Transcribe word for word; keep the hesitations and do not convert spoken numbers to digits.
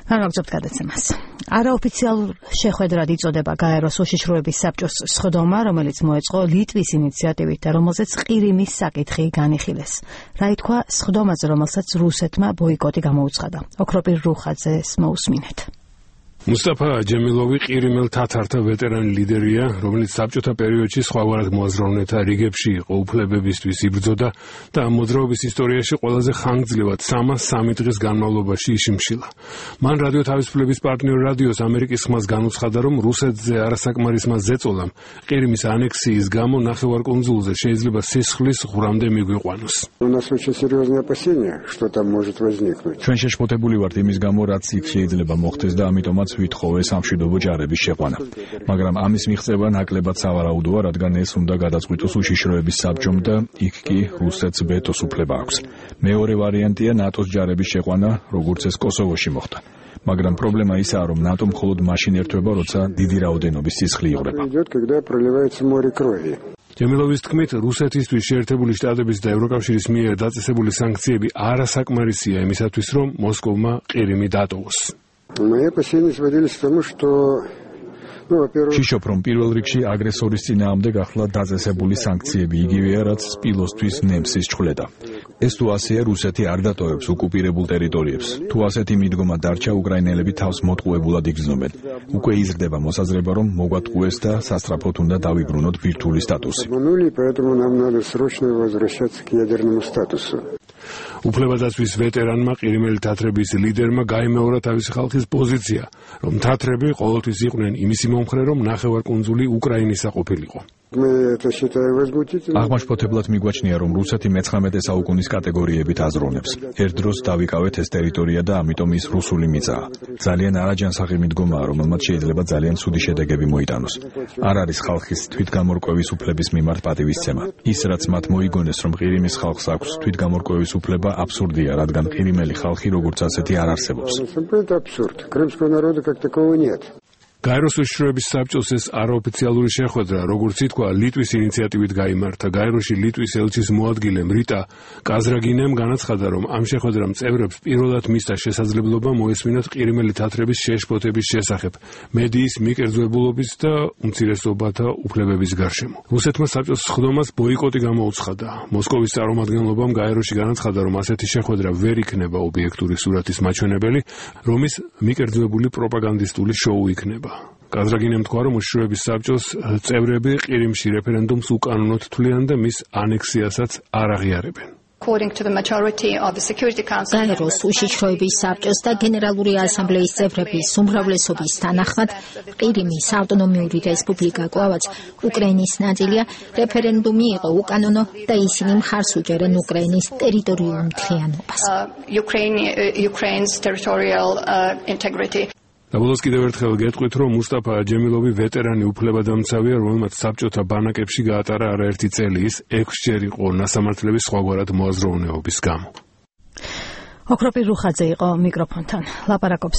არ გაგრძობთ გადაცემას. არაოფიციალურ შეხვედრად იწოდება გაეროს უშიშროების საბჭოს სხდომა, რომელიც მოეწყო ლიტვის ინიციატივით და რომელზეც ყირიმის საკითხი განიხილეს. რა ითქვა სხდომაზე, რომელსაც რუსეთმა ბოიკოტი გამოუცხადა. ოქროპირ რუხაძეს მოусმინეთ. მუსტაფა ჯემილოვი ყირიმელ თათართა ვეტერანი ლიდერია, რომელიც საბჭოთა პერიოდში სხვაგვარად მოაზროვნეთა რიგებში იყო, უფლებებისთვის იბრძოდა და მოძრაობის ისტორიაში ყველაზე ხანგრძლივად სამას სამი დღის განმავლობაში იშიმშილა. მან რადიო თავისუფლების პარტნიორ რადიოს ამერიკის ხმას განუცხადა, რომ რუსეთზე არასაკმარისმა ზეწოლამ ყირიმის ანექსიის გამო ნახევარკუნძულზე შეიძლება სისხლის ღვრამდე მიგვიყვანოს. ჩვენ შეშფოთებული ვართ იმის გამო, რაც იქ შეიძლება მოხდეს და ამიტომაც ვითხოვე სამშვიდობო ჯარების შეყვანა. მაგრამ ამის მიღწევა ნაკლებად სავარაუდოა, რადგან ეს უნდა გადაწყვიტოს უშიშროების საბჭომ და იქ კი რუსეთს ვეტოს უფლება აქვს. მეორე ვარიანტია ნატოს ჯარების შეყვანა, როგორც ეს კოსოვოში მოხდა. მაგრამ პრობლემა ისაა, რომ ნატო მხოლოდ მაშინ ერთვება, როცა დიდი რაოდენობის სისხლი იღვრება. ჯემილოვის თქმით, რუსეთისთვის შეერთებული შტატების და ევროკავშირის მიერ დაწესებული სანქციები არასაკმარისია იმისათვის, რომ მოსკოვმა ყირიმი დატოვოს. ვშიშობ, რომ პირველ რიგში აგრესორის წინააღმდეგ ახლა დაწესებული სანქციები იგივეა, რაც სპილოსთვის ნემსის ჩხვლეტა. ეს თუ ასეა, რუსეთი არ დატოვებს ოკუპირებულ ტერიტორიებს. თუ ასეთი მიდგომა დარჩა, უკრაინელები თავს მოტყუებულად იგრძნობენ. უკვე იზრდება მოსაზრება, რომ მოგვატყუეს და სასწრაფოდ უნდა დავიბრუნოთ ბირთვული სტატუსი. უფლებადაცვის ვეტერანმა ყირიმელი თათრების ლიდერმა გაიმეორა თავისი ხალხის პოზიცია, რომ თათრები ყოველთვის იყვნენ იმისი მომხრე, რომ ნახევარკუნძული უკრაინისა ყოფილიყო. აღმაშფოთებლად მიგვაჩნია, რომ რუსეთი მეცხრამეტე საუკუნის კატეგორიებით აზროვნებს. ერთ დროს დავიკავეთ ეს ტერიტორია და ამიტომ ის რუსული მიწაა. ძალიან არაჯანსაღი მიდგომაა, რომელმაც შეიძლება ძალიან ცუდი შედეგები მოიტანოს. არ არის ხალხის თვითგამორკვევის უფლების მიმართ პატივისცემა. ის, რაც მათ მოიგონეს, რომ ყირიმის ხალხს აქვს თვითგამორკვევის უფლება, აბსურდია, რადგან ყირიმელი ხალხი როგორც ასეთი არ არსებობს. გაეროს უშიშროების საბჭოს ეს არაოფიციალური შეხვედრა, როგორც ითქვა, ლიტვის ინიციატივით გაიმართა. გაეროში ლიტვის ელჩის მოადგილემ რიტა კაზრაგინემ განაცხადა, რომ ამ შეხვედრამ წევრებს პირველად მისცა შესაძლებლობა მოესმინოთ ყირიმელი თათრების შეშფოთების შესახებ, მედიის მიკერძვებულობის და უმცირესობათა უფლებების გარშემო. რუსეთმა საბჭოს სხდომას ბოიკოტი გამოუცხადა. მოსკოვის წარმომადგენლობამ გაეროში განაცხადა, რომ ასეთი შეხვედრა ვერ იქნება ობიექტური სურათის მაჩვენებელი, რომ ის მიკერძვებული პროპაგანდისტული შოუ იქნება. კაზრაგინემ თქვა, რომ უშიშროების საბჭოს წევრები ყირიმში რეფერენდუმს უკანონოდ თვლიან და მის ანექსიასაც არ აღიარებენ. გაეროს უშიშროების საბჭოს და გენერალური ასამბლეის წევრების უმრავლესობის თანახმად, ყირიმის ავტონომიური რესპუბლიკა კვლავაც უკრაინის ნაწილია, რეფერენდუმი იყო უკანონო და ისინი მხარს უჭერენ უკრაინის ტერიტორიულ მთლიანობას. და ბოლოს კიდევ ერთხელ გეტყვით, რომ მუსტაფა ჯემილოვი ვეტერანი უფლებადამცავია, რომელმაც საბჭოთა ბანაკებში გაატარა არაერთი წელი, ის ექვსჯერ იყო ნასამართლების სხვაგვარად მოაზროვნეობის გამო. ოქროპირ რუხაძე იყო მიკროფონთან. ლაპარაკობს